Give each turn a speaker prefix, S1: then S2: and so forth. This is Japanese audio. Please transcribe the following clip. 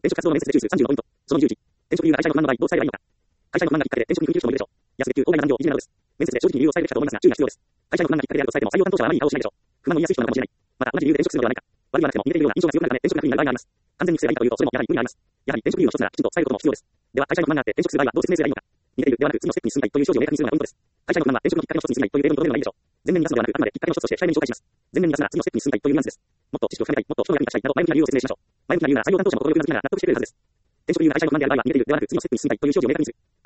S1: 転職活動の面接で中数35ポイント。その理由1、転職理由が会社の不満の場合、どう伝えればいいのか。会社の不満がきっかけで転職に踏み切る人もいるでしょう。安く給高額な残業、いじめなどです。面接で正直に理由を伝えるべきかと思いますが、注意が必要です。会社の不満がきっかけであると伝えても採用担当者はあまりいい顔をしないでしょう。不満の言いやすい人なのかもしれない。また、同じ理由で転職するのではないか。悪意はなくても似ているような印象が強くなるため転職が不利になる場合があります。完全に不正がいいかというと、それもやはり無理があります。やはり転職理由の一つならきちんと伝えることも必要です。では、会社の不満があって転職する場合はどう説明すればいいのか。似ているではなく、次のステップに進みたいという主張を明確にするのがポイントです。会社の不満は転職のきっかけの一つに過ぎないという例文とどめればいいでしょう。全面に出すのではなく、あくまできっかけの一つとして控えめに紹介します。全面に出すなら次のステップに進みたいというニュアンスです。もっと知識を深めたい、もっと人の役に立ちたいなど前向きな理由を説明しましょう。前向きな理由なら採用担当者も心よくうなずきながら納得してくれるはずです。転職理由が会社の不満である場合は似ているではなく、次のステップに進みたいという主張を明確にする。